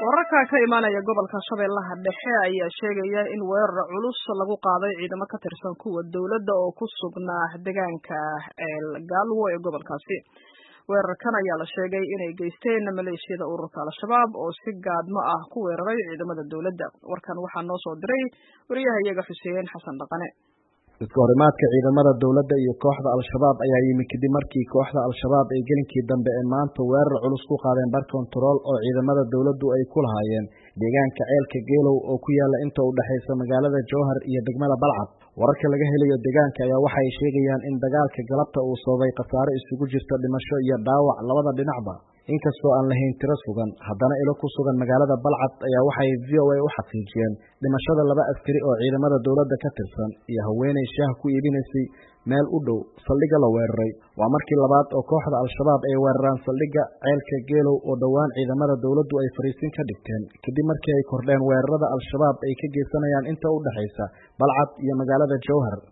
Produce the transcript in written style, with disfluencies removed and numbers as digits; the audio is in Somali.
Wararka ka imaanaya gobolka Shabeellaha Dhexe ayaa sheegaya in weerar culus lagu qaaday ciidamo ka tirsan kuwa dawladda oo ku sugnaa deegaanka El Galwo ee gobolkaasi. Weerarkan ayaa la sheegay inay geysteen maleeshiyada ururka Al-Shabaab oo si gaadmo ah ku weeraray ciidamada dawladda. Warkan waxaa noo soo diray wariyahayaga Xuseen Xasan Dhaqane. Dadka horimaadka ciidamada dawladda iyo kooxda Al-Shabaab ayaa yimid kadib markii kooxda Al-Shabaab ay gelinkii dambe ee maanta weerar culus ku qaadeen bar control oo ciidamada dawladdu ay ku lahaayeen deegaanka ceelka Geelow oo ku yaala inta u dhaxaysa magaalada Jowhar iyo degmada Balcad. Wararka laga helayo deegaanka ayaa waxay sheegayaan in dagaalka galabta uu sababay khasaare isugu jirta dhimasho iyo dhaawac labada dhinacba. Inkastoo aan lahayn tiro sugan, haddana ilo ku sugan magaalada Balcad ayaa waxay VOA u xaqiijiyeen dhimashada 2 askari oo ciidamada dawladda ka tirsan iyo haweeney shaah ku iibinaysay meel u dhow saldhigga la weeraray. Waa markii labaad oo kooxda Al-Shabaab ay weeraraan saldhigga ceelka Geelow oo dhawaan ciidamada dawladdu ay fariisin ka dhigteen kadib markii ay kordheen weerarada Al-Shabaab ay ka geysanayaan inta u dhaxaysa Balcad iyo magaalada Jowhar.